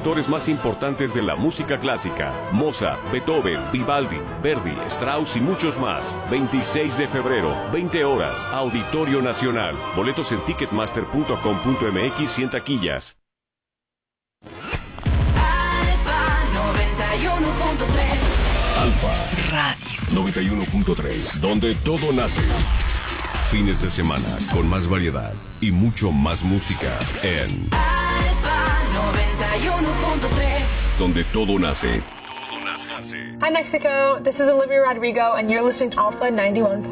compositores más importantes de la música clásica: Mozart, Beethoven, Vivaldi, Verdi, Strauss y muchos más. 26 de febrero, 20 horas, Auditorio Nacional. Boletos en ticketmaster.com.mx y en taquillas. Alfa 91.3. Alfa Radio 91.3, donde todo nace. Fines de semana con más variedad y mucho más música en Alfa 91.3, donde todo nace. Hi Mexico, this is Olivia Rodrigo and you're listening to Alpha 91.3.